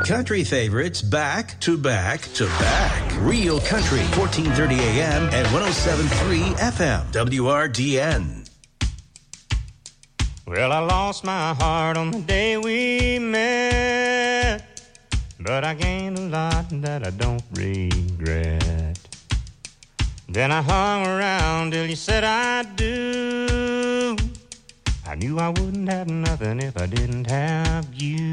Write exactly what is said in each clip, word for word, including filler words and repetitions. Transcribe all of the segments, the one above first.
country favorites back to back to back. Real Country, fourteen thirty A M and one oh seven point three F M, W R D N. Well, I lost my heart on the day we met, but I gained a lot that I don't regret. Then I hung around till you said I do. I knew I wouldn't have nothing if I didn't have you.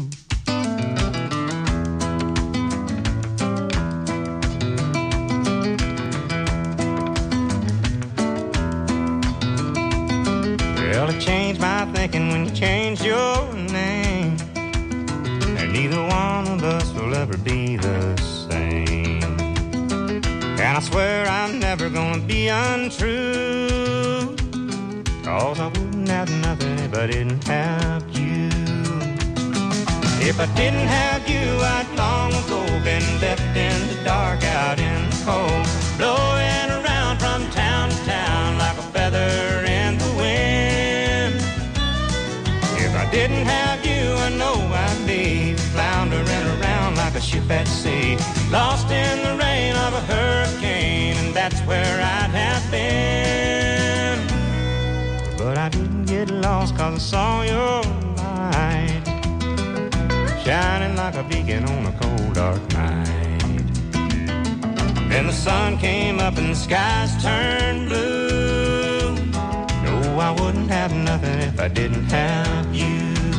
Well, it changed my thinking when you changed your name, and neither one of us will ever be the same. And I swear I'm never gonna be untrue, 'cause I wouldn't have nothing if I didn't have you. If I didn't have you, I'd long ago been left in the dark, out in the cold, blowing around from town to town like a feather in the wind. If I didn't have you, I know I'd be floundering around like a ship at sea, lost in the rain of a hurricane, and that's where I'd have been. But I didn't get lost 'cause I saw your light shining like a beacon on a cold dark night. Then the sun came up and the skies turned blue. No, I wouldn't have nothing if I didn't have you.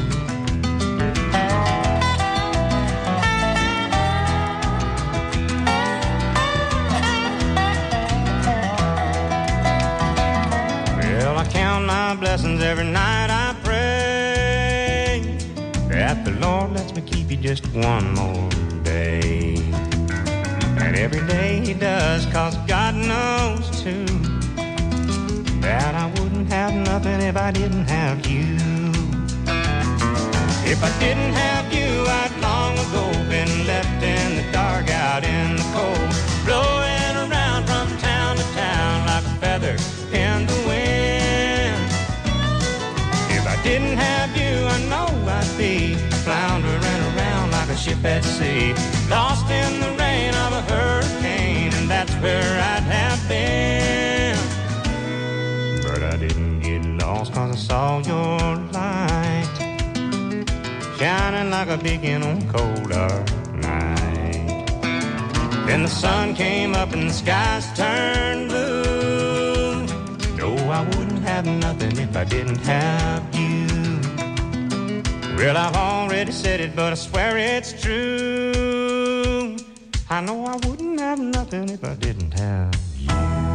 Well, I count my blessings every night I pray that the Lord lets me keep you just one more day. And every day he does, 'cause God knows too that I wouldn't have nothing if I didn't have you. If I didn't have you, I'd long ago been left in the dark, out in the cold, blowing around from town to town like a feather in the wind. If I didn't have you, I know I'd be floundering around like a ship at sea, lost in the rain of a hurricane, and that's where I'd have been. But I didn't get lost 'cause I saw your light shining like a beacon on a cold dark night. Then the sun came up and the skies turned blue. No, I wouldn't have nothing if I didn't have you. Well, I've already said it, but I swear it's true. I know I wouldn't have nothing if I didn't have you.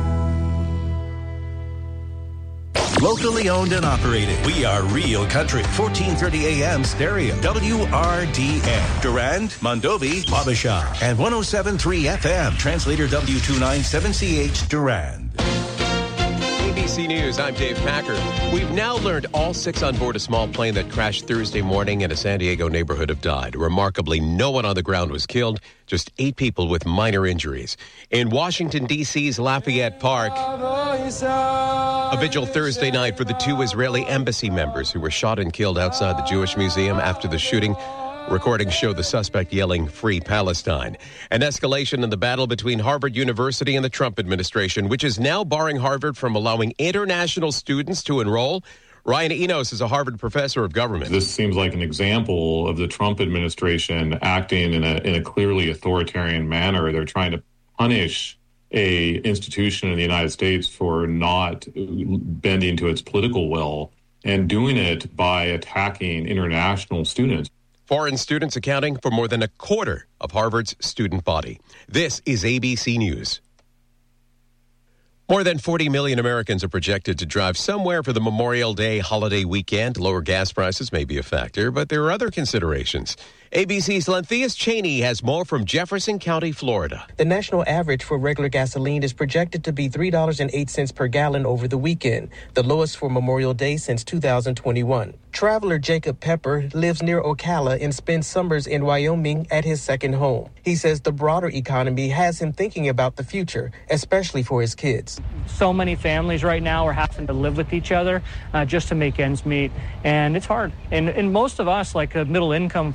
Locally owned and operated. We are Real Country, fourteen thirty A M stereo, W R D N. Durand, Mondovi, Wabasha, and one oh seven point three F M. Translator W two ninety-seven C H, Durand. A B C News, I'm Dave Packer. We've now learned all six on board a small plane that crashed Thursday morning in a San Diego neighborhood have died. Remarkably, no one on the ground was killed, just eight people with minor injuries. In Washington, D C's Lafayette Park, a vigil Thursday night for the two Israeli embassy members who were shot and killed outside the Jewish Museum after the shooting. Recordings show the suspect yelling, "Free Palestine." An escalation in the battle between Harvard University and the Trump administration, which is now barring Harvard from allowing international students to enroll. Ryan Enos is a Harvard professor of government. This seems like an example of the Trump administration acting in a, in a clearly authoritarian manner. They're trying to punish a institution in the United States for not bending to its political will and doing it by attacking international students. Foreign students accounting for more than a quarter of Harvard's student body. This is A B C News. More than forty million Americans are projected to drive somewhere for the Memorial Day holiday weekend. Lower gas prices may be a factor, but there are other considerations. A B C's Lenthius Cheney has more from Jefferson County, Florida. The national average for regular gasoline is projected to be three dollars and eight cents per gallon over the weekend, the lowest for Memorial Day since two thousand twenty-one. Traveler Jacob Pepper lives near Ocala and spends summers in Wyoming at his second home. He says the broader economy has him thinking about the future, especially for his kids. So many families right now are having to live with each other uh, just to make ends meet, and it's hard. And, and most of us, like uh, middle-income folks,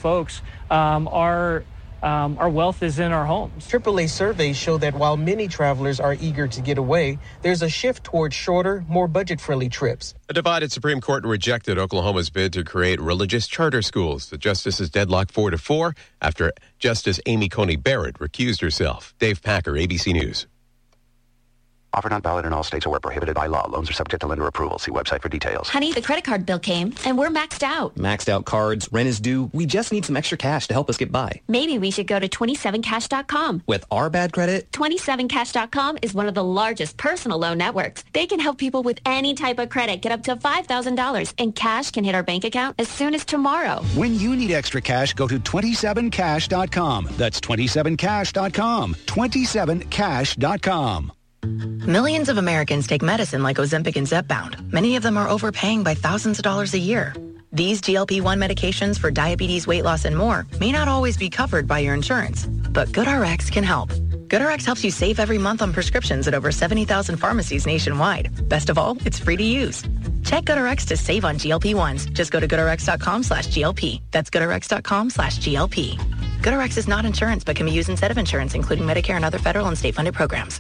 um, our Um, our wealth is in our homes. triple A surveys show that while many travelers are eager to get away, there's a shift towards shorter, more budget-friendly trips. A divided Supreme Court rejected Oklahoma's bid to create religious charter schools. The justices deadlocked four to four after Justice Amy Coney Barrett recused herself. Dave Packer, A B C News. Offer not valid in all states or where prohibited by law. Loans are subject to lender approval. See website for details. Honey, the credit card bill came, and we're maxed out. Maxed out cards, rent is due. We just need some extra cash to help us get by. Maybe we should go to twenty-seven cash dot com. With our bad credit? twenty-seven cash dot com is one of the largest personal loan networks. They can help people with any type of credit get up to five thousand dollars, and cash can hit our bank account as soon as tomorrow. When you need extra cash, go to twenty-seven cash dot com. That's twenty-seven cash dot com. twenty-seven cash dot com. Millions of Americans take medicine like Ozempic and Zepbound. Many of them are overpaying by thousands of dollars a year. These G L P one medications for diabetes, weight loss, and more may not always be covered by your insurance, but GoodRx can help. GoodRx helps you save every month on prescriptions at over seventy thousand pharmacies nationwide. Best of all, it's free to use. Check GoodRx to save on G L P ones. Just go to goodrx dot com slash G L P. That's goodrx dot com slash G L P. GoodRx is not insurance, but can be used instead of insurance, including Medicare and other federal and state-funded programs.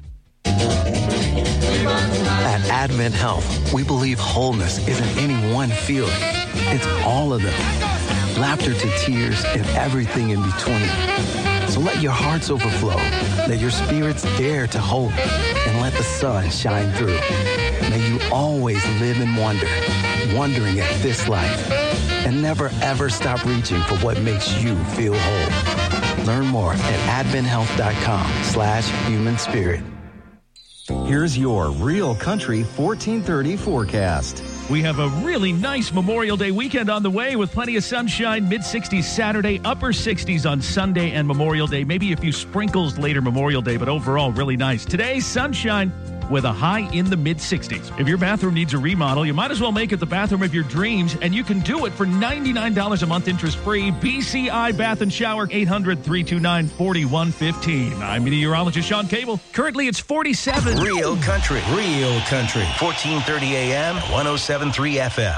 At Advent Health, we believe wholeness isn't any one feeling. It's all of them. Laughter to tears and everything in between. So let your hearts overflow. Let your spirits dare to hope. And let the sun shine through. May you always live in wonder, wondering at this life. And never ever stop reaching for what makes you feel whole. Learn more at advent health dot com slash human spirit. Here's your Real Country fourteen thirty forecast. We have a really nice Memorial Day weekend on the way with plenty of sunshine, mid-sixties Saturday, upper sixties on Sunday and Memorial Day. Maybe a few sprinkles later Memorial Day, but overall really nice. Today, sunshine with a high in the mid-sixties. If your bathroom needs a remodel, you might as well make it the bathroom of your dreams, and you can do it for ninety-nine dollars a month interest-free. B C I Bath and Shower, eight hundred, three two nine, four one one five. I'm meteorologist Sean Cable. Currently, it's forty-seven. Real Country, Real Country, fourteen thirty A M, one oh seven point three F M.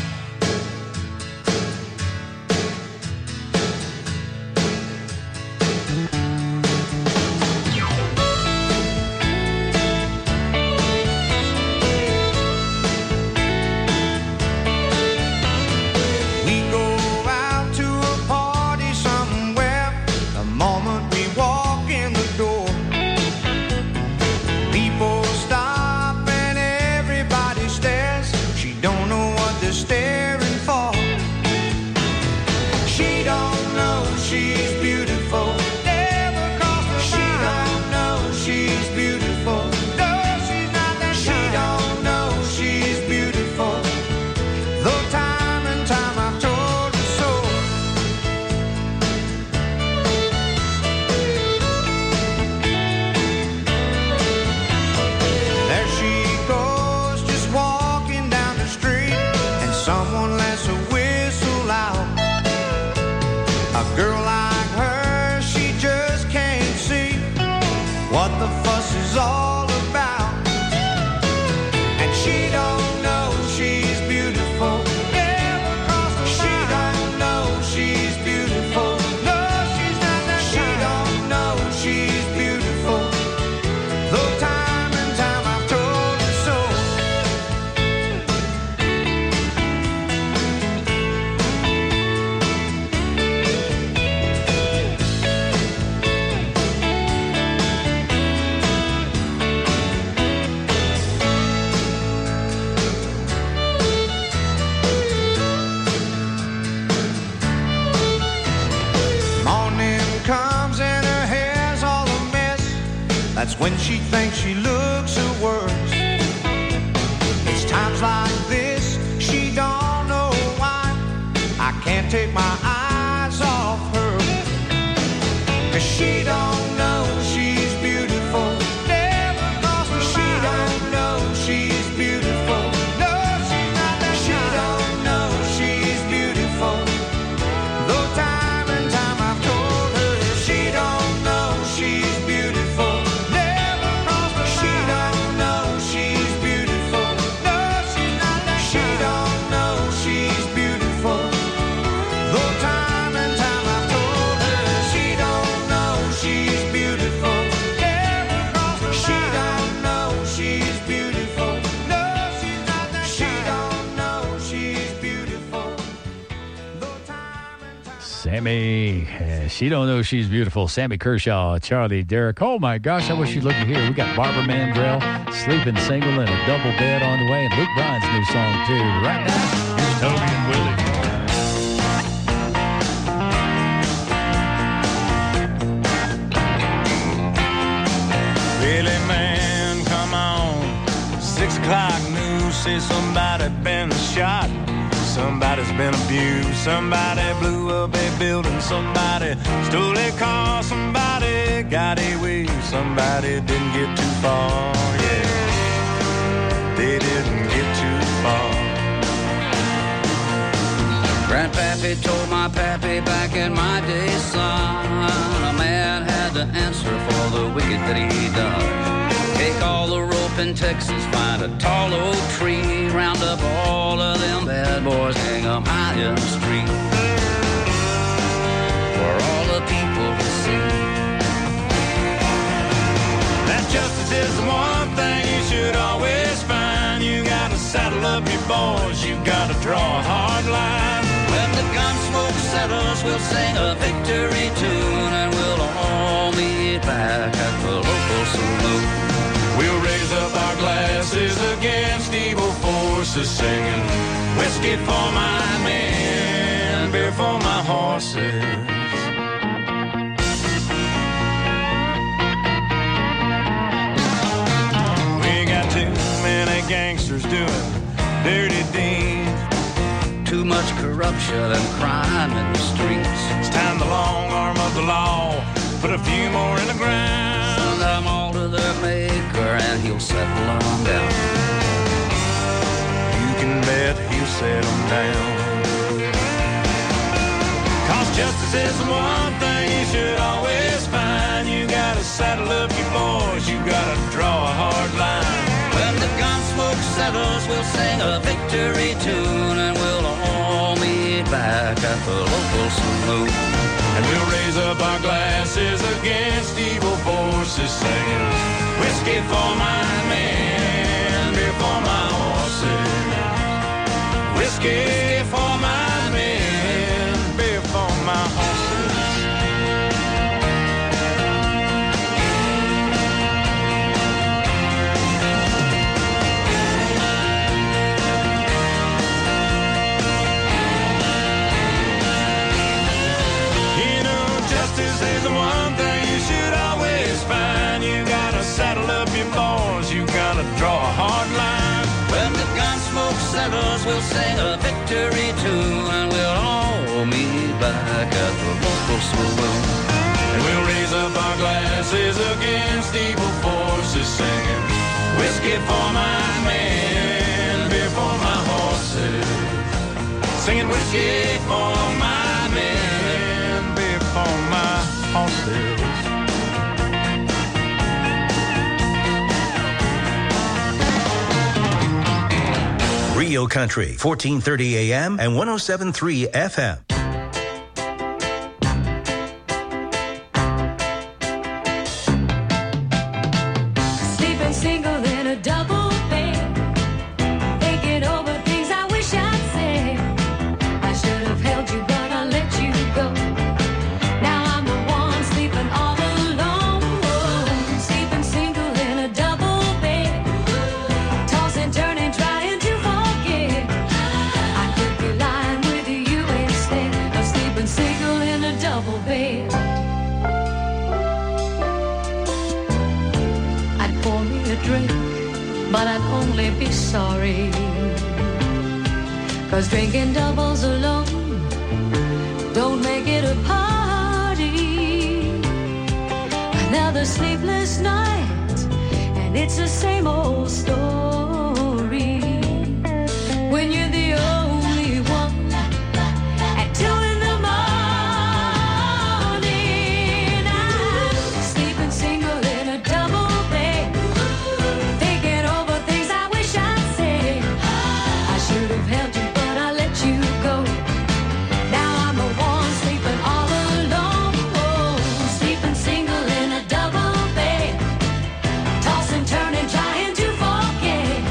That's when she thinks she looks her worst. It's times like this, she don't know why I can't take my eyes off her. 'Cause she don't know she's beautiful. Never crossed her mind. She don't know she's beautiful. No, she's not that she don't know she's beautiful. Though time and time I've told her she don't know she's beautiful. Time Sammy, uh, she don't know she's beautiful. Sammy Kershaw, Charlie Derrick. Oh, my gosh, I wish you'd look at here. We got Barbara Mandrell, Sleeping Single, and a double bed on the way, and Luke Bryan's new song, too. Right now, here's Toby and Willie. Billy, man, come on. Six o'clock news says somebody been shot. Somebody's been abused. Somebody blew up a building. Somebody stole a car. Somebody got away. Somebody didn't get too far. Yeah, they didn't get too far. Grandpappy told my pappy back in my day, son, a man had to answer for the wicked that he done. Take all the rope in Texas, find a tall oak tree, round up all of them bad boys, hang 'em high in the street for all the people to see. That justice is the one thing you should always find. You gotta saddle up your boys, you gotta draw a hard line. When the gun smoke settles, we'll sing a victory tune, and we'll all meet back at the local saloon. We'll raise up our glasses against evil forces, singing whiskey for my men, beer for my horses. We got too many gangsters doing dirty deeds. Too much corruption and crime in the streets. It's time the long arm of the law put a few more in the ground. Send them all to their maker and he'll settle them down. You can bet he'll settle them down. Cause justice is the one thing you should always find. You gotta saddle up your boys, you gotta draw a hard line. When the gun smoke settles, we'll sing a victory tune, and we'll all meet back at the local saloon. And we'll raise up our glasses against evil forces, singing whiskey for my men, beer for my horses. Whiskey for my men, beer for my horses. Justice is the one thing you should always find. You gotta saddle up your boys, you gotta draw a hard line. When the gun smoke settles, we'll sing a victory tune, and we'll all meet back at the local saloon. And we'll raise up our glasses against evil forces, singing whiskey for my men, beer for my horses. Singing whiskey for my men, beer for my horses. Real Country, fourteen thirty A M and one oh seven point three F M. Sleeping single in a double bed, thinking over things I wish I'd said. I should have held you, but I let you go. Now I'm the one sleeping all alone. Sleeping single in a double bed, tossing, turning, trying to forget. I could be lying with you instead of sleeping single in a double bed. I'd pour me a drink, but I'd only be sorry. Cause drinking doubles alone don't make it a party. Another sleepless night, and it's the same old story. When you're the only one at two in the morning, I'm sleeping single in a double bed, thinking over things I wish I'd said. I should have held you, but I let you go. Now I'm the one sleeping all alone. Oh, sleeping single in a double bed, tossing, turning, trying to forget.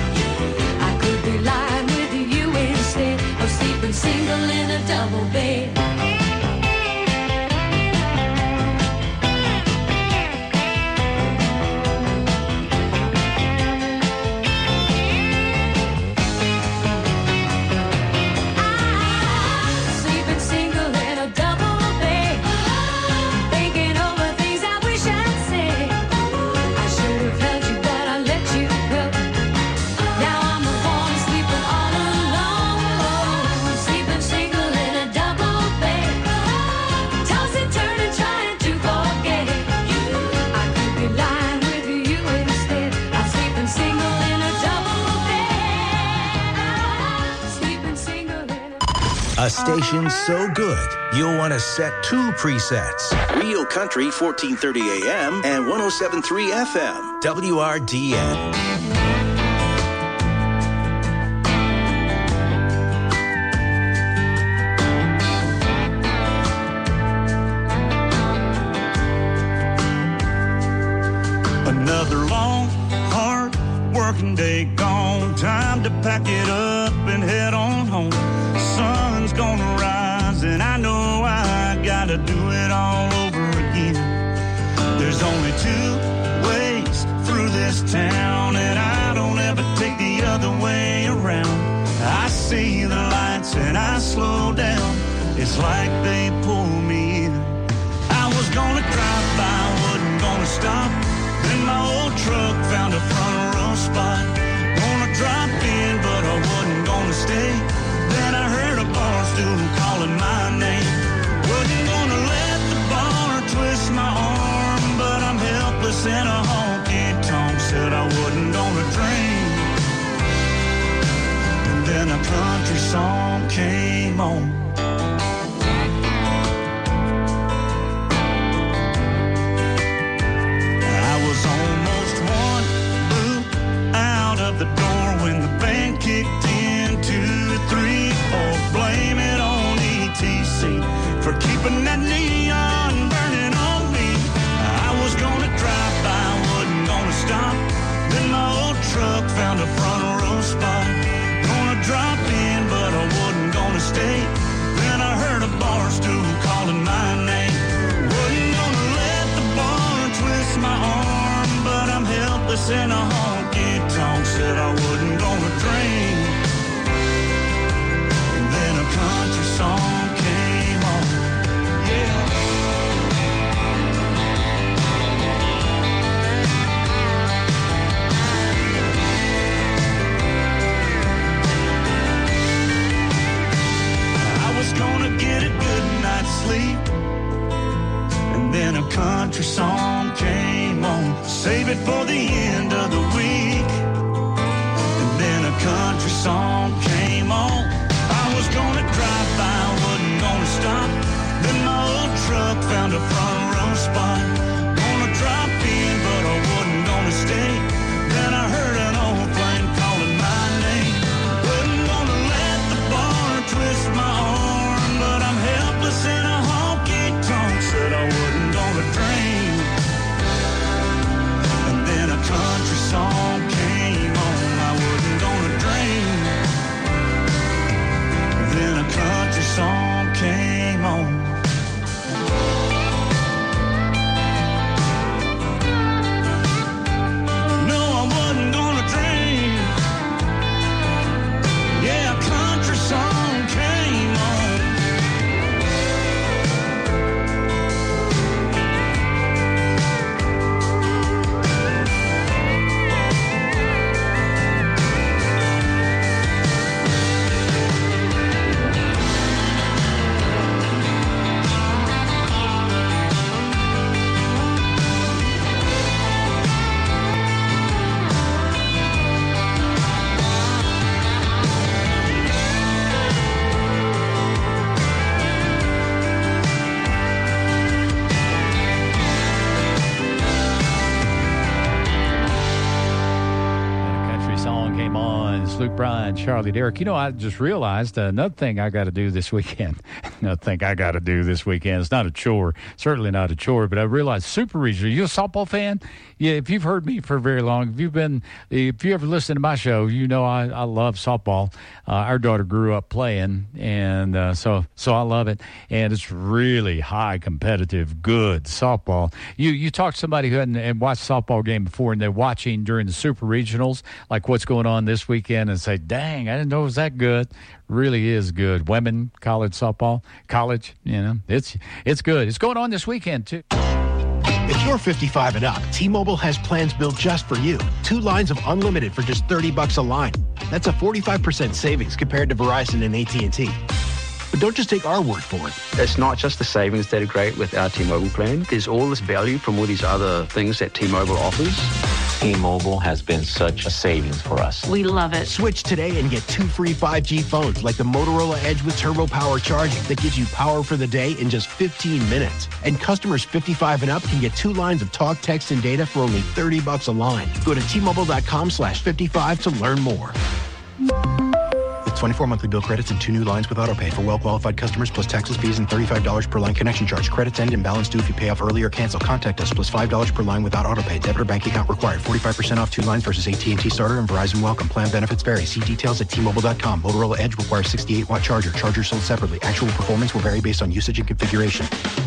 A station so good, you'll want to set two presets. Real Country, fourteen thirty A M and one oh seven point three F M, W R D N. Another long, hard working day gone. Time to pack it up and head on home. Sun's gonna rise and I know I gotta do it all over again. There's only two ways through this town and I don't ever take the other way around. I see the lights and I slow down. It's like they pull me in. I was gonna drive by, wasn't gonna stop. Then my old truck found a front row spot. Gonna drop in, but I wasn't gonna stay. Then I heard a bar stool calling my name. Wasn't gonna let the bar twist my arm, but I'm helpless in a honky-tonk. Said I wasn't gonna drink. And then a country song came on. The door when the band kicked in, two, three, four. Blame it on E T C for keeping that neon burning on me. I was gonna drive by, wasn't gonna stop. Then my old truck found a front row spot. Gonna drop in, but I wasn't gonna stay. Then I heard a bar stool calling my name. Wasn't gonna let the bar twist my arm, but I'm helpless in a honky-tonk. Said I wasn't gonna drink. And then a country song came on. Yeah. I was gonna get a good night's sleep. And then a country song came on. Save it for the end of the week. Country song came on. I was gonna drive by, wasn't gonna stop. Then my old truck found a front row spot. Gonna drop in, but I wasn't gonna stay. Then I heard an old flame calling my name. Wasn't gonna let the bar twist my arm, but I'm helpless in a honky-tonk. Said I wasn't gonna drink. And then a country song came on. I wasn't gonna drink. Then a country song came on. No, I wasn't gonna drink. Yeah, a country song came on. Luke Bryan, Charlie Derrick. You know, I just realized uh, another thing I got to do this weekend. Another thing I got to do this weekend. It's not a chore. Certainly not a chore, but I realized Super Regional. Are you a softball fan? Yeah, if you've heard me for very long, if you've been, if you ever listen to my show, you know I, I love softball. Uh, our daughter grew up playing, and uh, so so I love it. And it's really high competitive, good softball. You you talk to somebody who hadn't and watched a softball game before, and they're watching during the Super Regionals, like what's going on this weekend, and say, dang, I didn't know it was that good. Really is good. Women, college softball, college, you know, it's it's good. It's going on this weekend, too. If you're fifty-five and up, T-Mobile has plans built just for you. Two lines of unlimited for just thirty bucks a line. That's a forty-five percent savings compared to Verizon and A T and T. But don't just take our word for it. It's not just the savings that are great with our T-Mobile plan. There's all this value from all these other things that T-Mobile offers. T-Mobile has been such a savings for us. We love it. Switch today and get two free five G phones like the Motorola Edge with Turbo Power charging that gives you power for the day in just fifteen minutes. And customers fifty-five and up can get two lines of talk, text, and data for only thirty bucks a line. Go to T-Mobile.com slash 55 to learn more. With twenty-four monthly bill credits and two new lines with autopay for well-qualified customers plus taxes, fees, and thirty-five dollars per line connection charge. Credits end and balance due if you pay off early or cancel. Contact us plus five dollars per line without autopay. Debit or bank account required. forty-five percent off two lines versus A T and T Starter and Verizon Welcome. Plan benefits vary. See details at T Mobile dot com. Motorola Edge requires sixty-eight watt charger. Charger sold separately. Actual performance will vary based on usage and configuration.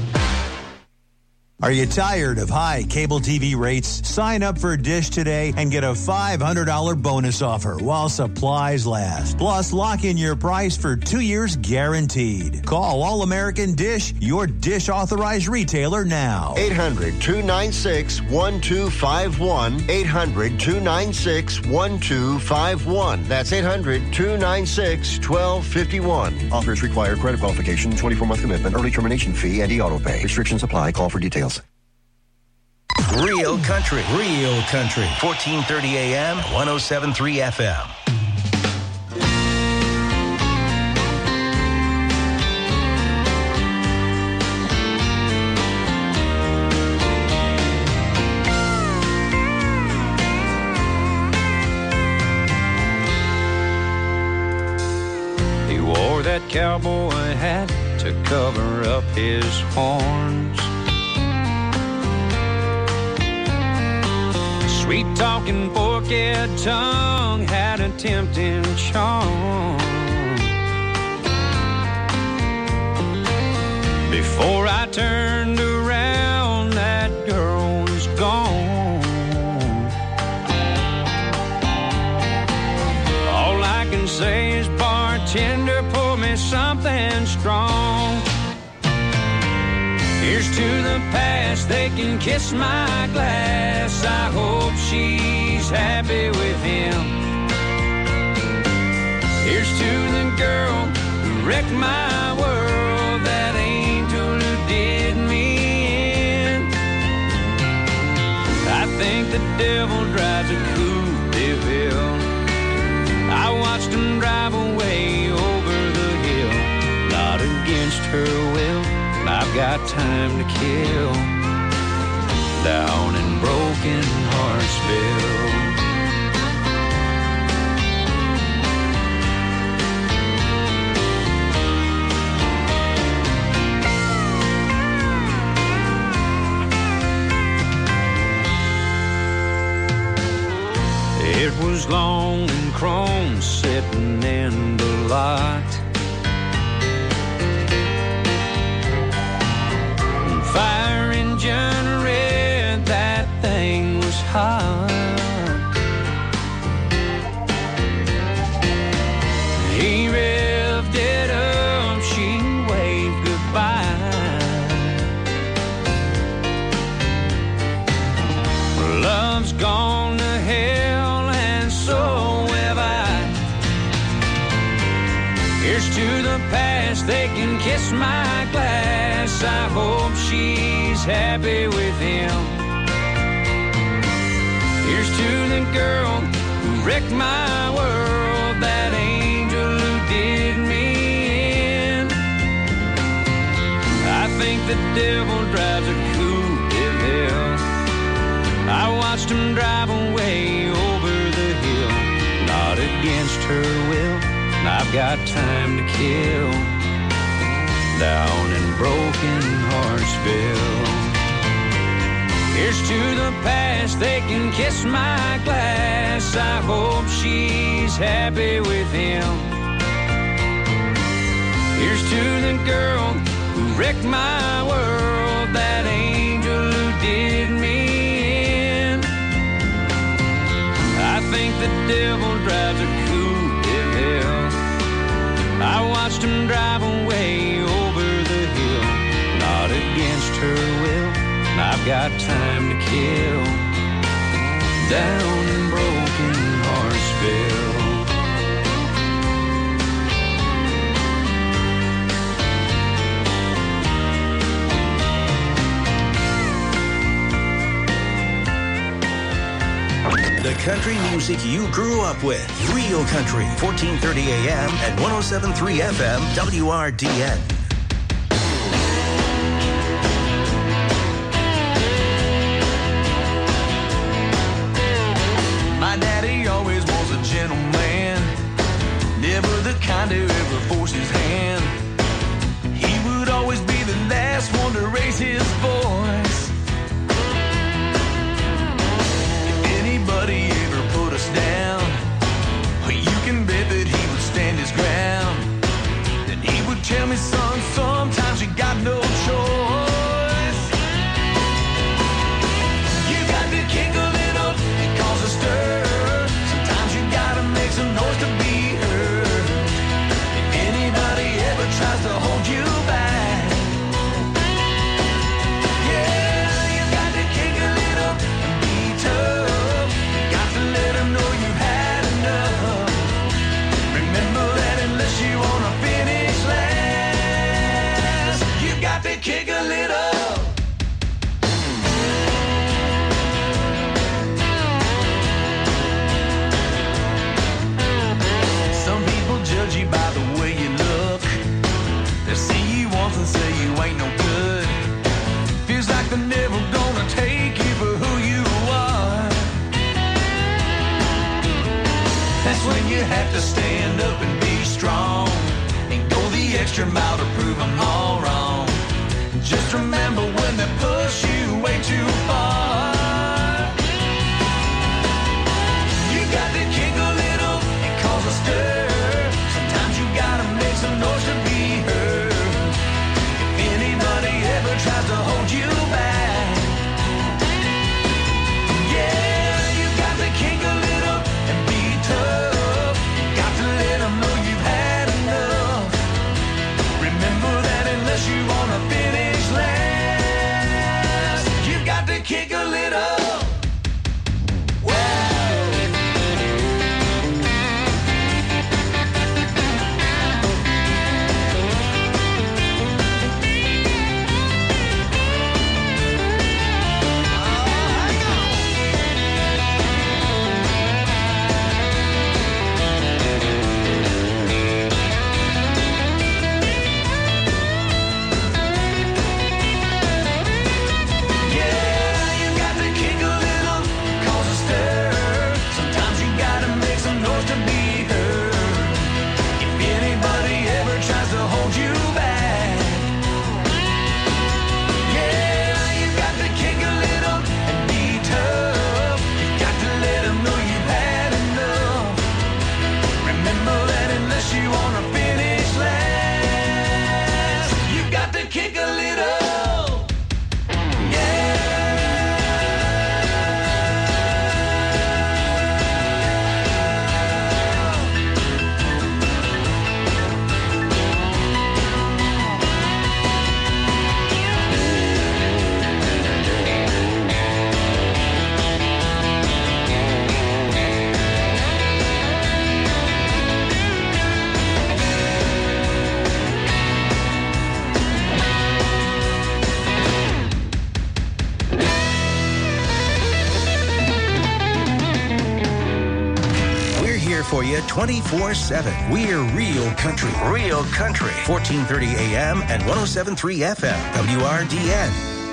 Are you tired of high cable T V rates? Sign up for Dish today and get a five hundred dollars bonus offer while supplies last. Plus, lock in your price for two years guaranteed. Call All American Dish, your Dish authorized retailer now. eight hundred, two nine six, one two five one. eight hundred, two nine six, one two five one. That's eight hundred, two nine six, one two five one. Offers require credit qualification, twenty-four month commitment, early termination fee, and e-auto pay. Restrictions apply. Call for details. Real country, real country. fourteen thirty A M, one oh seven point three F M. He wore that cowboy hat to cover up his horns. Sweet-talking, forked tongue had a tempting charm. Before I turned around, that girl was gone. All I can say is, bartender, pour me something strong. Here's to the past, they can kiss my glass. I hope she's happy with him. Here's to the girl who wrecked my world, that angel who did me in. I think the devil drives a Coupe de Ville. I watched him drive away over the hill, not against her will. I've got time to kill down in broken Hartsville. It was long and chrome sitting in the lot. Fire engine red, that thing was hot. He revved it up, she waved goodbye. Love's gone to hell and so have I. Here's to the past, they can kiss my glass. I hope she's happy with him. Here's to the girl who wrecked my world, that angel who did me in. I think the devil drives a Coupe de Ville. I watched him drive away over the hill, not against her will. I've got time to kill down in broken Hartsville. Here's to the past, they can kiss my glass. I hope she's happy with him. Here's to the girl who wrecked my world, that angel who did me in. I think the devil drives a Coupe de Ville. I watched him drive away over the hill, not against her will. I've got time to kill down in broken Hartsville. country music you grew up with. Real Country, fourteen thirty A M and one oh seven point three F M, W R D N. My daddy always was a gentleman, never the kind to ever force his hand. He would always be the last one to raise his voice. If anybody ever put us down, well, you can bet that he would stand his ground. Then he would tell me, son, sometimes you got no choice. You got to kick a little and cause a stir. Sometimes you gotta make some noise to be heard. If anybody ever tries to hold you back, yeah, you got to kick a little and be tough. You got to let them know you had enough. Remember that unless you wanna finish last, you got to kick a little. Some people judge you by the way you look. They see you once and say you ain't no good. Feels like they're never gonna take you for who you are. That's when you have to stand up and be strong and go the extra mile to prove them all wrong. Just remember when they push you way too far, you got to kick a little and cause a stir. Sometimes you gotta make some noise to be heard. If anybody ever tries to hold you back, yeah, you got to kick a little and be tough. You got to let them know you've had enough. Remember that unless you wanna finish last, you got to kick a little. For you twenty-four seven. We're Real Country. Real Country. fourteen thirty A M and one oh seven point three F M. W R D N.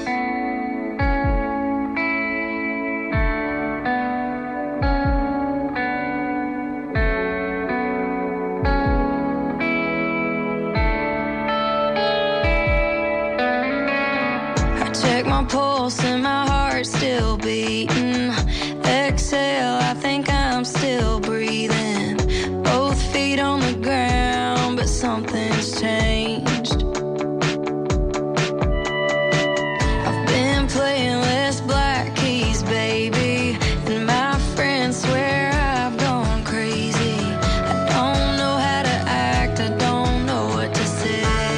I check my pulse and my heart's still beating. Exhale, I think I'm still breathing. Both feet on the ground, but something's changed. I've been playing less black keys, baby, and my friends swear I've gone crazy. I don't know how to act, I don't know what to say.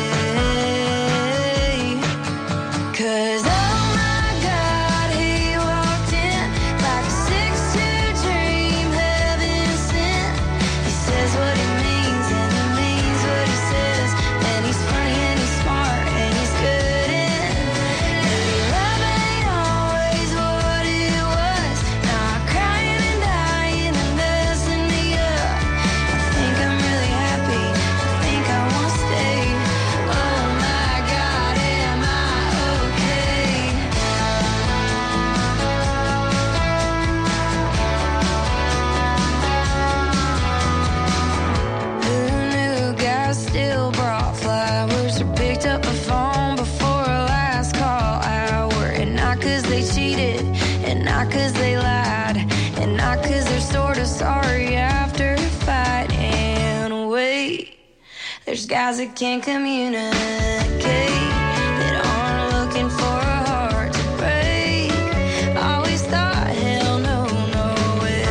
'Cause oh my God, he walked in like a six two dream, heaven sent. He says what he means There's guys that can't communicate, that aren't looking for a heart to break. Always thought, hell no, no way.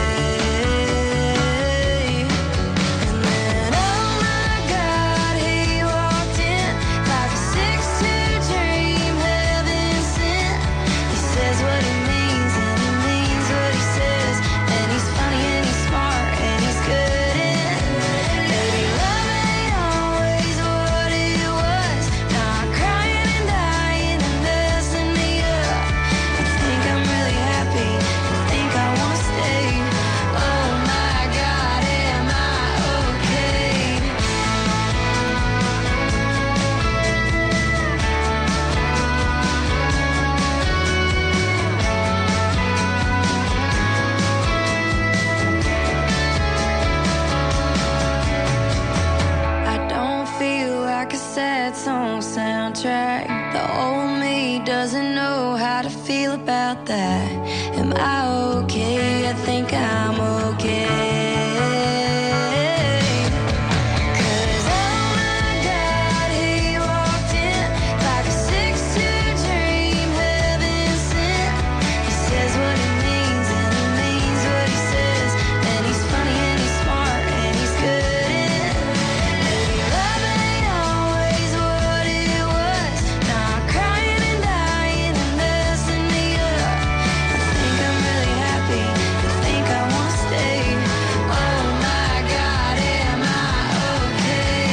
And then, oh my God, he walked in like a six-two dream, heaven sent. He says what he means and he means what he says. And he's funny and he's smart and he's good in. Baby, love ain't always what it was. Now I'm crying and dying and messing me up. You think I'm really happy, you think I want to stay. Oh my God, am I okay? I don't feel like a sad song soundtrack. The old me doesn't know how to feel about that. Am I okay? I think I'm okay. 'Cause oh my God, he walked in like a six-two dream, heaven sent. He says what he means and he means what he says. And he's funny and he's smart and he's good in. Baby, love ain't always what it was. Now I'm crying and dying and messing me up. You think I'm really happy, you think I want to stay. Oh my God, am I okay?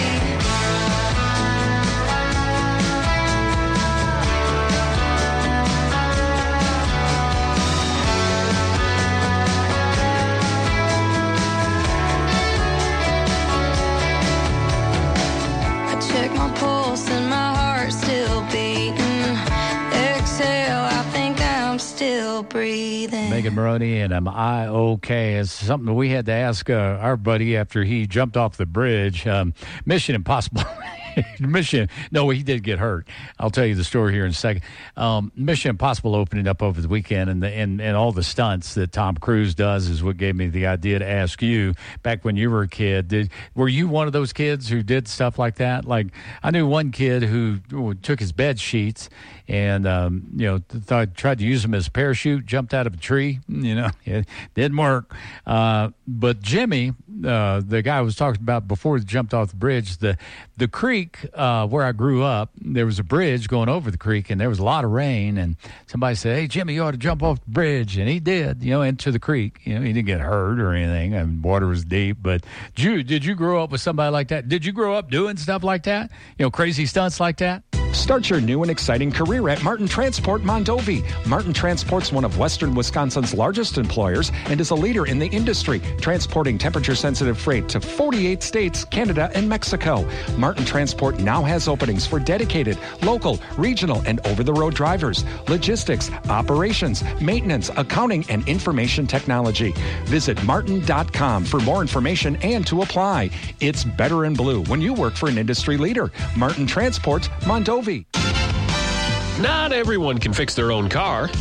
I check my pulse and my heart's still beating. Exhale, I think I'm still breathing. Megan Maroney and Am I Okay? It's something we had to ask uh, our buddy after he jumped off the bridge. Um, Mission Impossible. Mission, no, he did get hurt. I'll tell you the story here in a second. Um, Mission Impossible opening up over the weekend, and, the, and and all the stunts that Tom Cruise does is what gave me the idea to ask you. Back when you were a kid, did, were you one of those kids who did stuff like that? Like, I knew one kid who took his bed sheets and um, you know thought, tried to use them as a parachute, jumped out of a tree. You know, it didn't work. Uh, but Jimmy, uh, the guy I was talking about before he jumped off the bridge, the the creek uh, where I grew up, there was a bridge going over the creek, and there was a lot of rain. And somebody said, "Hey, Jimmy, you ought to jump off the bridge," and he did. You know, into the creek. You know, he didn't get hurt or anything. I mean, water was deep. But Jude, did you grow up with somebody like that? Did you grow up doing stuff like that? You know, crazy stunts like that? Start your new and exciting career at Martin Transport Mondovi. Martin Transport's one of Western Wisconsin's largest employers and is a leader in the industry, transporting temperature-sensitive freight to forty-eight states, Canada, and Mexico. Martin Transport now has openings for dedicated, local, regional, and over-the-road drivers, logistics, operations, maintenance, accounting, and information technology. Visit martin dot com for more information and to apply. It's better in blue when you work for an industry leader. Martin Transport Mondovi. Not everyone can fix their own car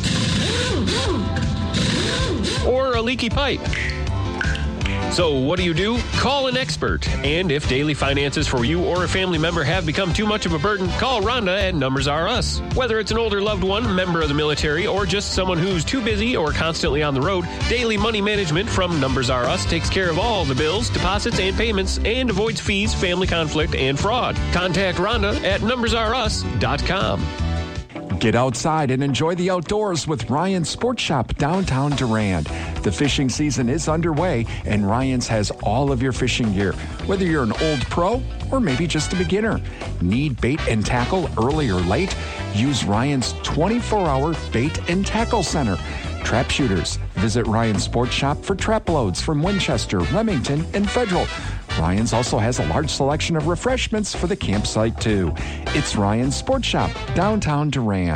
or a leaky pipe. So what do you do? Call an expert. And if daily finances for you or a family member have become too much of a burden, call Rhonda at Numbers R Us. Whether it's an older loved one, member of the military, or just someone who's too busy or constantly on the road, Daily Money Management from Numbers R Us takes care of all the bills, deposits, and payments and avoids fees, family conflict, and fraud. Contact Rhonda at numbers r us dot com. Get outside and enjoy the outdoors with Ryan's Sports Shop downtown Durand. The fishing season is underway, and Ryan's has all of your fishing gear, whether you're an old pro or maybe just a beginner. Need bait and tackle early or late? Use Ryan's twenty-four hour bait and tackle center. Trap shooters. Visit Ryan's Sports Shop for trap loads from Winchester, Remington, and Federal. Ryan's also has a large selection of refreshments for the campsite, too. It's Ryan's Sports Shop, downtown Durand.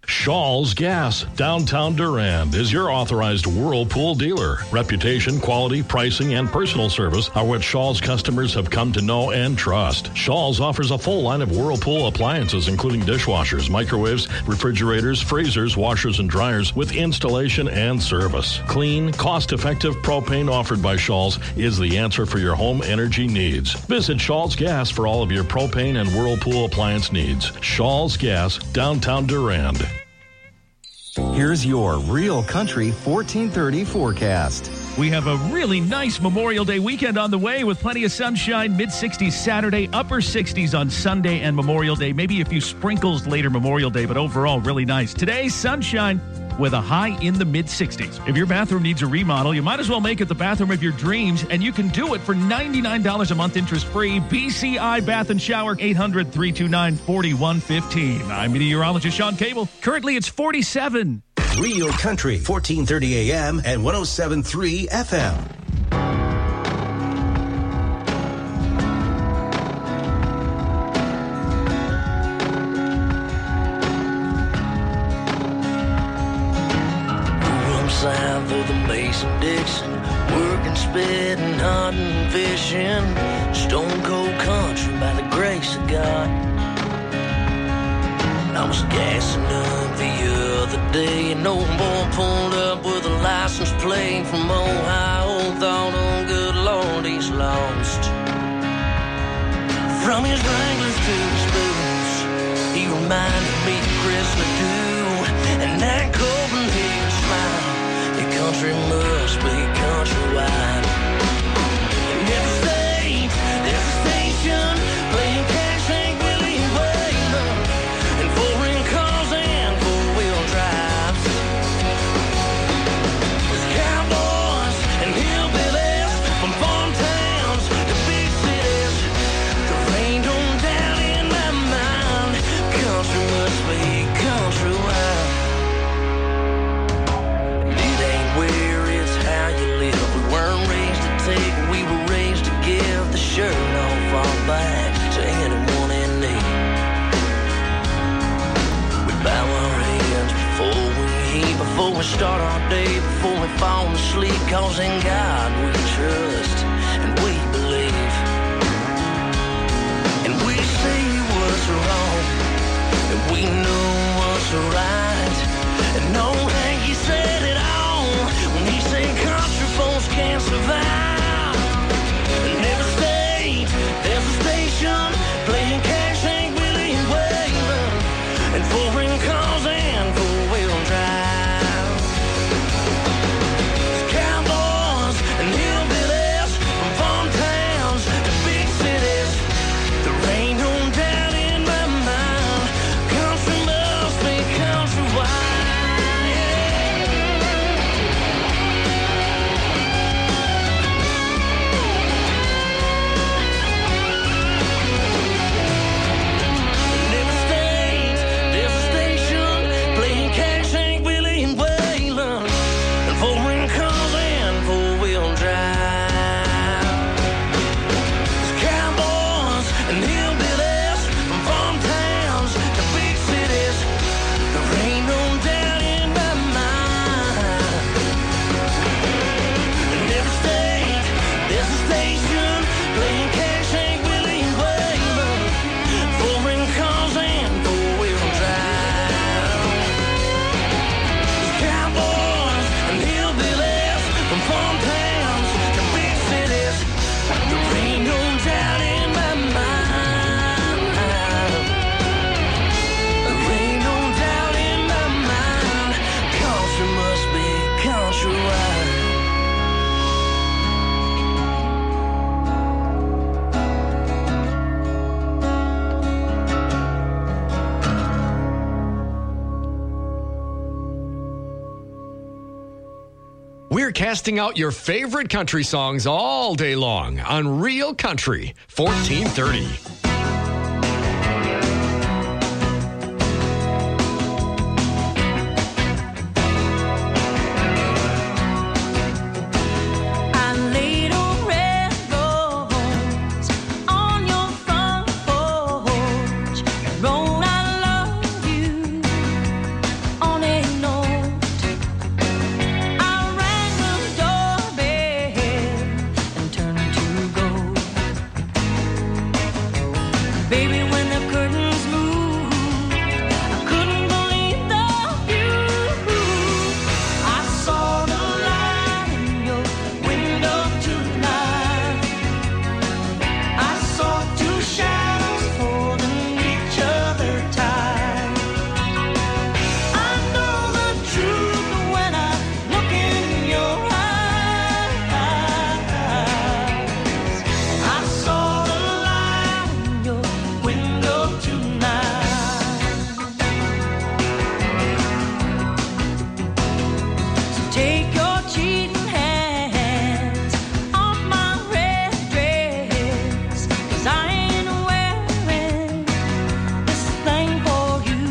Shaw's Gas, downtown Durand, is your authorized Whirlpool dealer. Reputation, quality, pricing, and personal service are what Shaw's customers have come to know and trust. Shaw's offers a full line of Whirlpool appliances, including dishwashers, microwaves, refrigerators, freezers, washers, and dryers, with installation and service. Clean, cost-effective propane offered by Shaw's is the answer for your home energy needs. Visit Shaw's Gas for all of your propane and Whirlpool appliance needs. Shaw's Gas, downtown Durand. Here's your Real Country fourteen thirty forecast. We have a really nice Memorial Day weekend on the way with plenty of sunshine, mid-sixties Saturday, upper sixties on Sunday and Memorial Day. Maybe a few sprinkles later Memorial Day, but overall really nice. Today, sunshine with a high in the mid-sixties. If your bathroom needs a remodel, you might as well make it the bathroom of your dreams, and you can do it for ninety-nine dollars a month interest-free. B C I Bath and Shower, eight hundred, three two nine, four one one five. I'm meteorologist Sean Cable. Currently, it's forty-seven. Real Country, fourteen thirty A M and one oh seven point three F M. South of the Mason-Dixon, working, spitting, hunting, fishing, stone cold country by the grace of God. I was gassing up the other day, and old boy pulled up with a license plate from Ohio. Thought, oh good Lord, he's lost. From his Wranglers to his boots, he reminded me of Chris Ledoux, and that Copenhagen smile. The country must be countrywide. In every state, there's a station playing cash, Hank Willie Waylon, and foreign cars and four-wheel drives. There's cowboys and hillbillies from farm towns to big cities. The rain don't down in my mind. Country must be countrywide. We were raised to give the shirt off our back to anyone in need. We bow our heads before we eat, before we start our day, before we fall asleep, cause in God we trust and we believe. And we say what's wrong, and we know what's right. And old Hanky said it all when he said country folks can't survive. There's a station playing cash, Hank Willie and Waylon, and foreign cars and four-wheel drive. There's cowboys and hillbillies from farm towns to big cities. The rain don't down in my mind. Country must be countrywide. We're casting out your favorite country songs all day long on Real Country fourteen thirty. Baby, when the curtains moved, I couldn't believe the view. I saw the light in your window tonight. I saw two shadows holding each other tight. I know the truth when I look in your eyes. I saw the light in your window tonight. So take your cheating hands off my red dress, 'cause I ain't wearing this thing for you.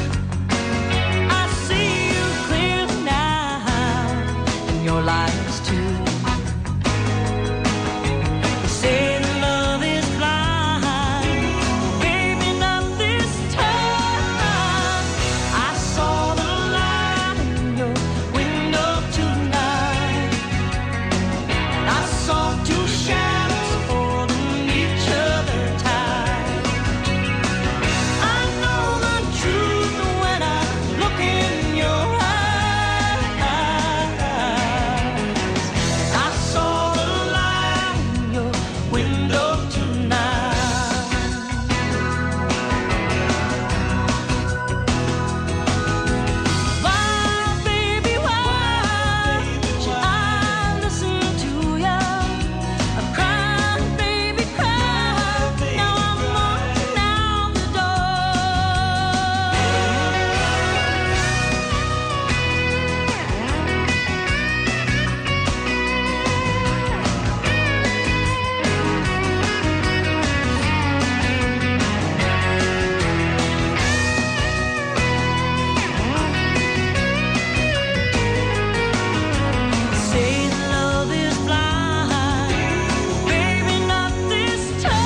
I see you clearly now, and your lies too. You say that love is blind, baby, not this time. I saw the light in your window tonight. I saw two shadows holding each other tight. I know the truth when I look in your eyes. I saw the light in your window tonight. Why, baby, why should I listen to ya? I cry, baby, cry. Now I'm walking out the Say that love is blind, baby, not this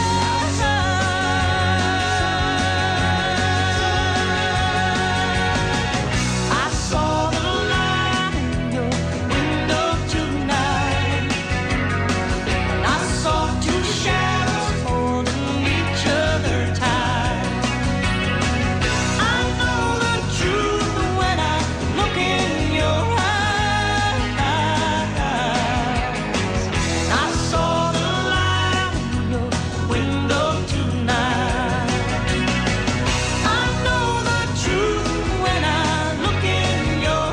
time. I saw the light in your window tonight. I saw two shadows holding each other tight. I know the truth when I look in your eyes. I saw the light in your window tonight. I know the truth when I look in your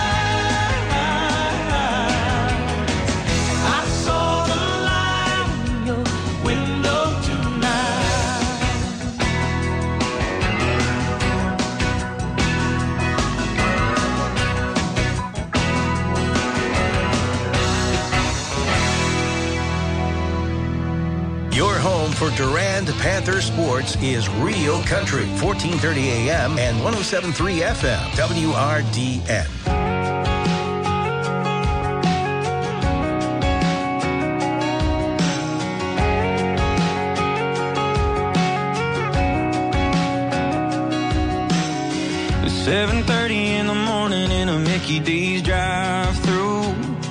eyes. I saw the light in your window tonight. Your home for Durand Panther sports is Real Country, fourteen thirty A M and one oh seven point three F M, W R D N. It's seven thirty in the morning in a Mickey D's drive-through.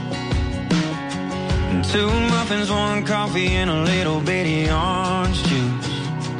And two muffins, one coffee, and a little bitty orange juice.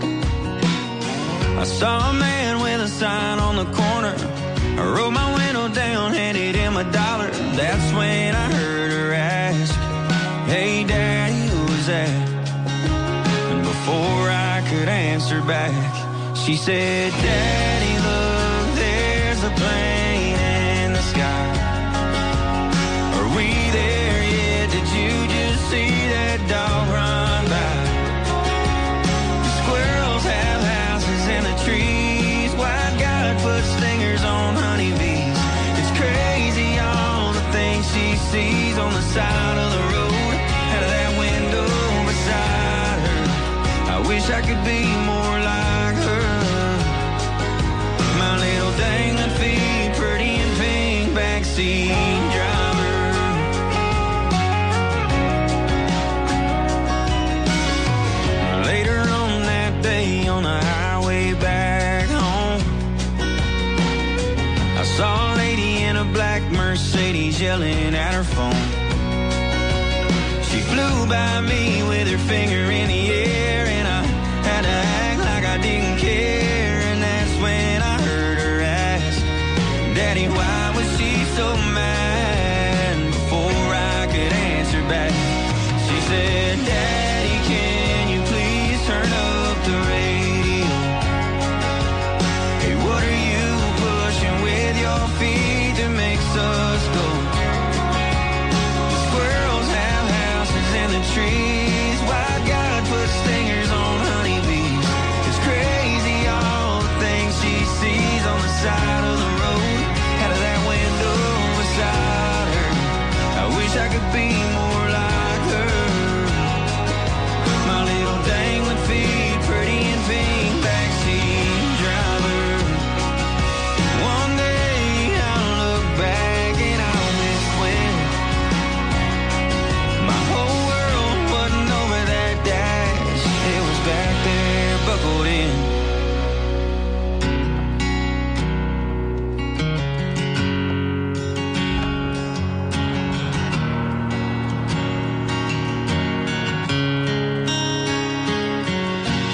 I saw a man with a sign on the corner. I rolled my window down, handed him a dollar. That's when I heard her ask, "Hey, Daddy, who's that?" And before I could answer back, she said, "Daddy, look, there's a plane in the sky. Are we there yet? Did you just see that dog run by? The squirrels have houses in the trees. White God put stingers on honeybees. It's crazy all the things she sees on the side of the road, out of that window beside her. I wish I could be more like her. My little dangling feet, pretty and pink backseat driver." Later on that day on the highway back home, I saw a lady in a black Mercedes yelling at her phone. She flew by me with her finger in the air, and I had to act like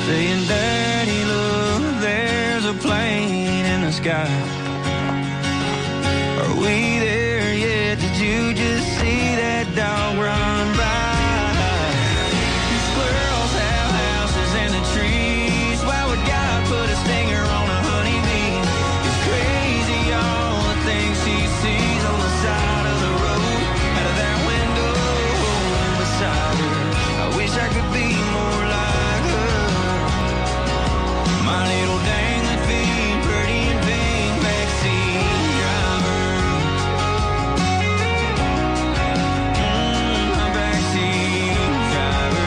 saying, Daddy, look, there's a plane in the sky. Are we there yet? Did you just see that dog run by? Squirrels have houses in the trees. Why would God put a stinger on a honeybee? It's crazy all the things she sees on the side of the road, out of that window beside her. I wish I could be more like her. My little dang that feet, pretty and pink backseat driver. Mm, my backseat driver.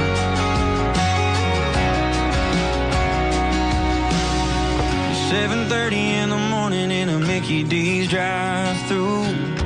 seven thirty in the morning in a Mickey D's drive-thru.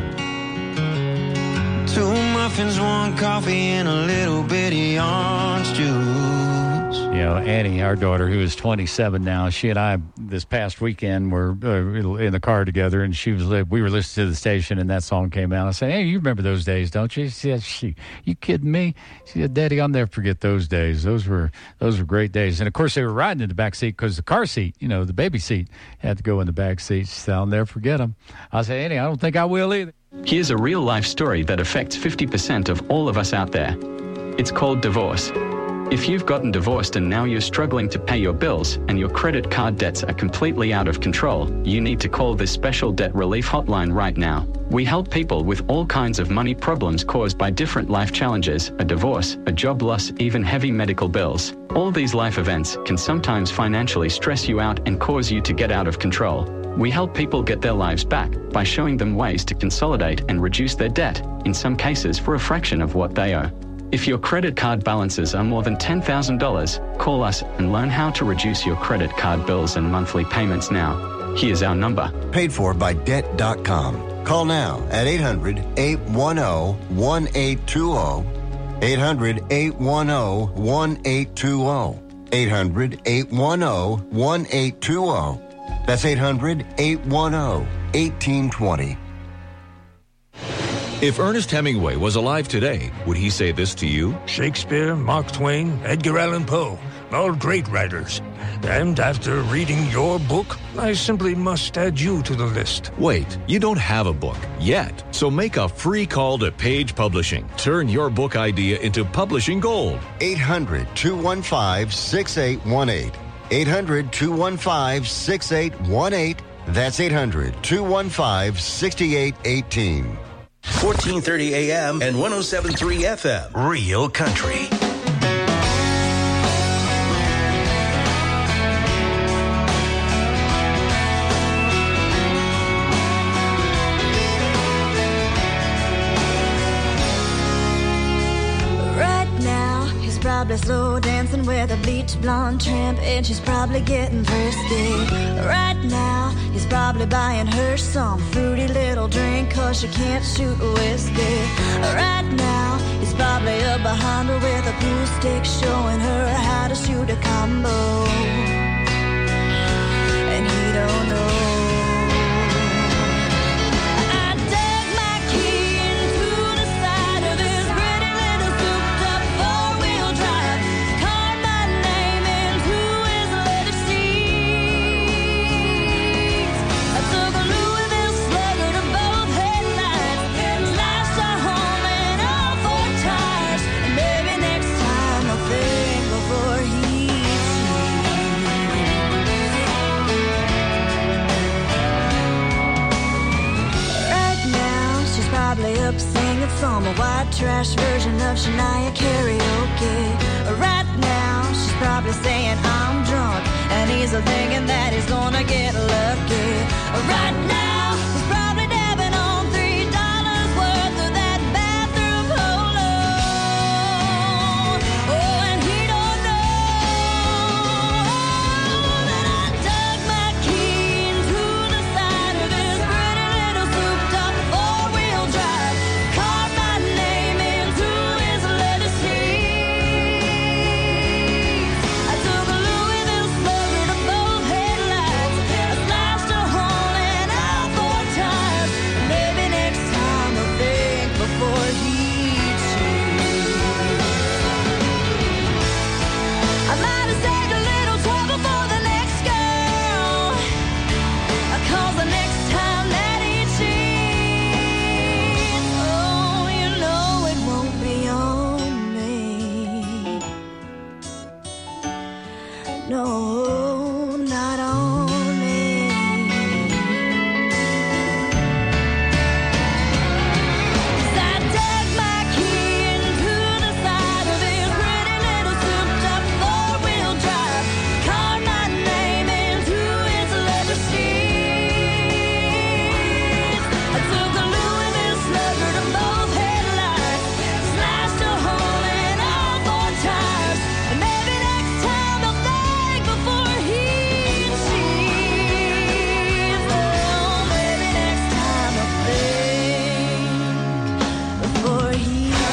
Two muffins, one coffee, and a little bitty orange juice. You know, Annie, our daughter, who is twenty-seven now, she and I this past weekend were uh, in the car together, and she was we were listening to the station, and that song came out. I said, "Hey, you remember those days, don't you?" She said, "She, you kidding me?" She said, "Daddy, I'll never forget those days. Those were those were great days." And of course, they were riding in the back seat because the car seat, you know, the baby seat, had to go in the back seat. She said, "I'll never forget them." I said, "Annie, I don't think I will either." Here's a real-life story that affects fifty percent of all of us out there. It's called divorce. If you've gotten divorced and now you're struggling to pay your bills and your credit card debts are completely out of control, you need to call this special debt relief hotline right now. We help people with all kinds of money problems caused by different life challenges, a divorce, a job loss, even heavy medical bills. All these life events can sometimes financially stress you out and cause you to get out of control. We help people get their lives back by showing them ways to consolidate and reduce their debt, in some cases for a fraction of what they owe. If your credit card balances are more than ten thousand dollars, call us and learn how to reduce your credit card bills and monthly payments now. Here's our number. Paid for by debt dot com. Call now at eight hundred, eight one zero, one eight two zero. eight hundred, eight one zero, one eight two zero. eight hundred, eight one zero, one eight two zero. That's eight hundred, eight one zero, one eight two zero. If Ernest Hemingway was alive today, would he say this to you? Shakespeare, Mark Twain, Edgar Allan Poe, all great writers. And after reading your book, I simply must add you to the list. Wait, you don't have a book yet. So make a free call to Page Publishing. Turn your book idea into publishing gold. eight hundred, two one five, six eight one eight. eight hundred, two one five, six eight one eight. That's eight hundred, two one five, six eight one eight. fourteen thirty A M and one oh seven point three F M. Real Country. Right now, he's probably slow dancing with a bleach blonde tramp, and she's probably getting thirsty. Right now, he's probably buying her some fruity little drink, cause she can't shoot whiskey. Right now, he's probably up behind her with a pool stick, showing her how to shoot a combo. And he don't know. Up singing some white trash version of Shania karaoke. Right now, she's probably saying I'm drunk, and he's thinking that he's gonna get lucky. Right now, he's probably dabbing on three dollars worth of that bathroom polo. Oh, and he don't know that I dug my key into the side of his pretty little souped-up four-wheel drive. I took a Louisville slugger to both headlights. I slashed a hole in all No, not only. As I dug my key into the side of his pretty little souped-up four-wheel drive, carved my name into its leather seats. I took a Louisville Slugger to both headlights, smashed a hole in all four tires, and maybe next time I'll think before he sees. Well, maybe next time I'll think before he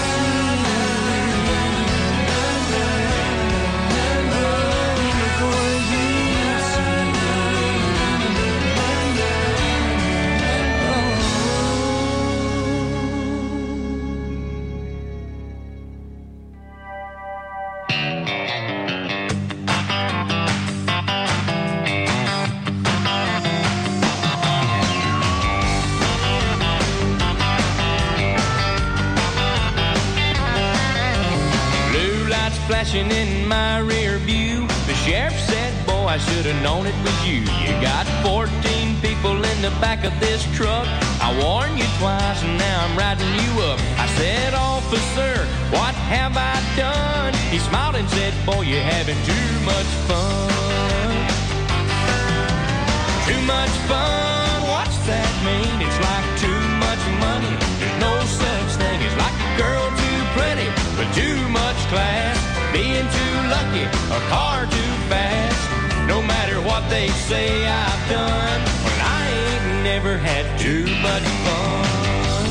Blue lights flashing in my rear view. The sheriff said, boy, I should have known it was you. You got fourteen people in the back of this truck. I warned you twice and now I'm riding you up. I said, officer, what have I done? He smiled and said, boy, you're having too much fun. Too much fun, what's that mean? It's like too much money. There's no such thing as like a girl too pretty, but too much class. Being too lucky, a car too fast. No matter what they say I've done, well, I ain't never had too much fun.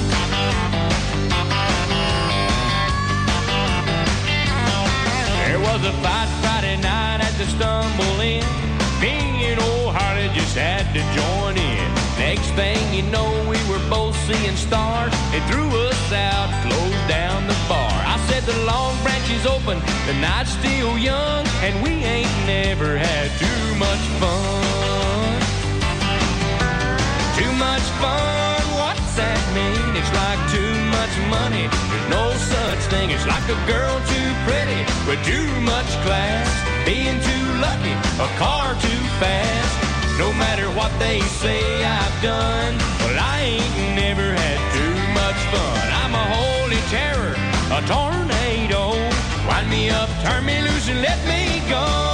There was a fight Friday night at the Stumble Inn. Me and old Harley just had to join in. Next thing you know, we were both seeing stars. They threw us out, closed down the bar. I said the Long Branch is open, the night's still young, and we ain't never had too much fun. Too much fun, what's that mean? It's like too much money. There's no such thing. It's like a girl too pretty with too much class. Being too lucky, a car too fast. No matter what they say I've done, well, I ain't never had too much fun. I'm a holy terror, a tornado. Wind me up, turn me loose, and let me go.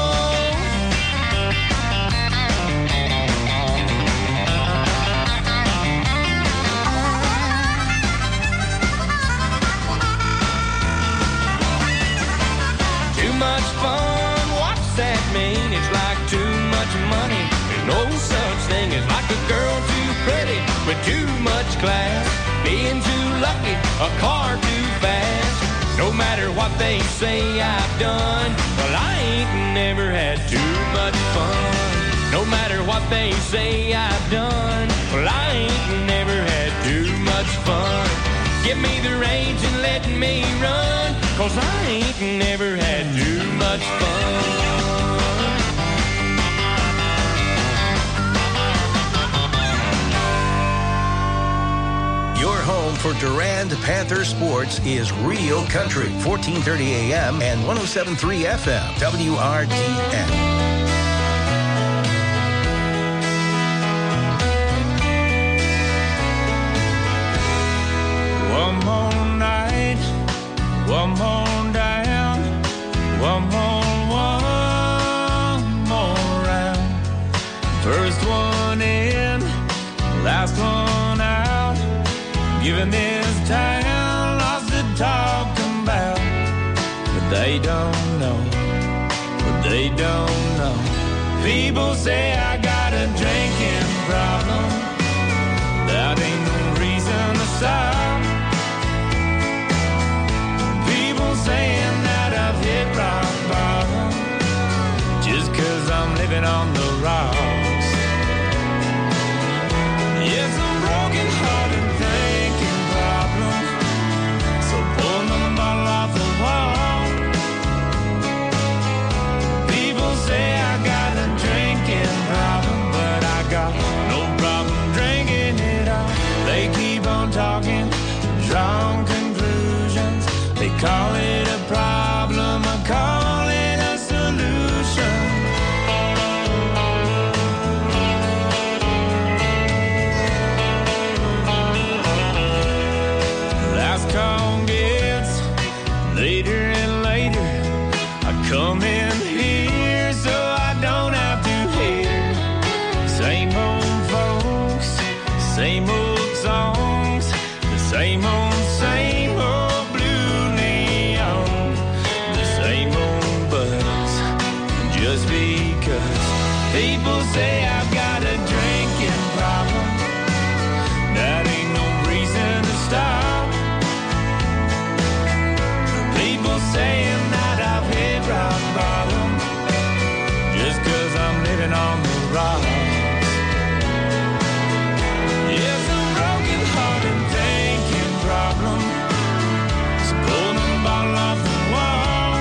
Too much fun, what's that mean? It's like too much money. There's no such thing as like a girl too pretty with too much class. Being too lucky, a car too fast. No matter what they say I've done, well, I ain't never had too much fun. No matter what they say I've done, well, I ain't never had too much fun. Give me the reins and let me run, 'cause I ain't never had too much fun. Your home for Durand Panther sports is Real Country, fourteen thirty A M and one oh seven point three F M, W R D N. One more night, one more down, one more, one more round. First one in, last one out. Giving this town lots to talk about. But they don't know, but they don't know. People say I got a drinking problem. That ain't no reason to stop. Saying that I've hit rock bottom just 'cause I'm living on the rocks. Yes, I'm broken hearted thinking problem. So pull another bottle off the wall. People say I got a drinking problem, but I got no problem drinking it all. They keep on talking, drawing conclusions. They call it a problem, I call it a solution. just because people say I've got a drinking problem. That ain't no reason to stop. People saying that I've hit rock bottom just cause I'm living on the rocks. Yes, a broken heart and thinking problem. So pulling a bottle off the wall.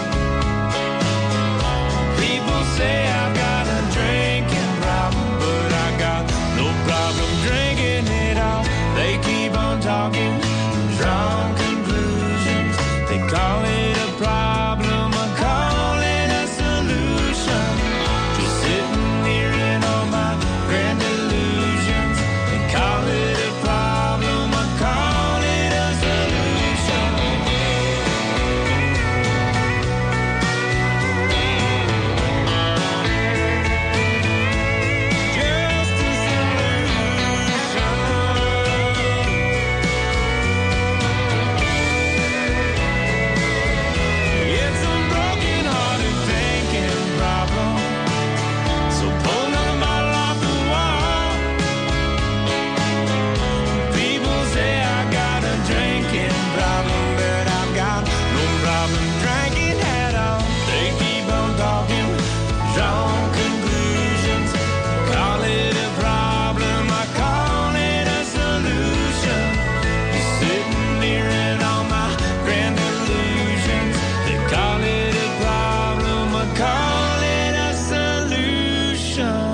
People say I've got a drinking problem, but I got no problem drinking it all. They keep on talking, drawing conclusions. They call it a problem, I call it a solution. Just sitting here in all my grand illusions. They call it a problem, I call it a solution. Just a It's a broken hearted thinking problem. So pull another bottle off the wall. People say I got a drinking problem, but I've got no problem drinking at all. They keep on talking, drawing conclusions. Call it a problem, I call it a solution. Just sitting here in all my grand illusions. They call it a problem, I call it a solution.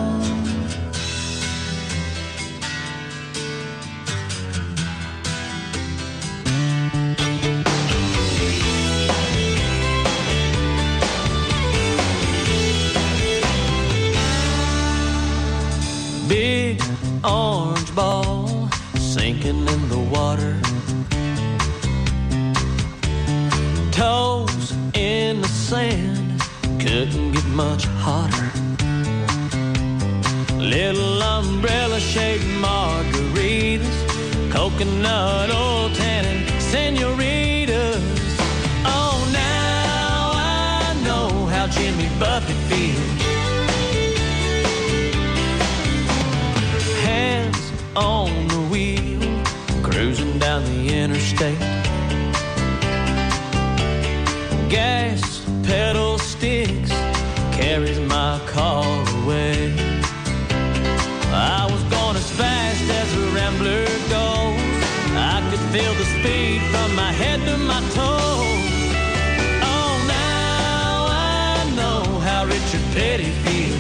Big orange ball sinking in the water. Toes in the sand, couldn't get much hotter. Little umbrella shaped margaritas, coconut oil tannin senoritas. Oh, now I know how Jimmy Buffett feels. Hands on the wheel, cruising down the interstate. Gas pedal sticks, carries my car away. I was going as fast as a rambler goes. I could feel the speed from my head to my toes. Oh, now I know how Richard Petty feels.